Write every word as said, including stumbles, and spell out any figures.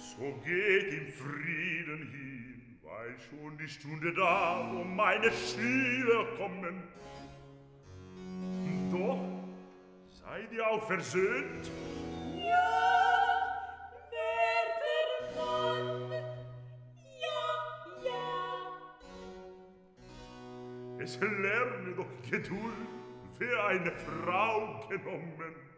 So geht im Frieden hin, weil schon die Stunde da, wo meine Schüler kommen. Doch seid ihr auch versöhnt? Ja, werter Mann, ja, ja. Es lerne doch Geduld für eine Frau genommen.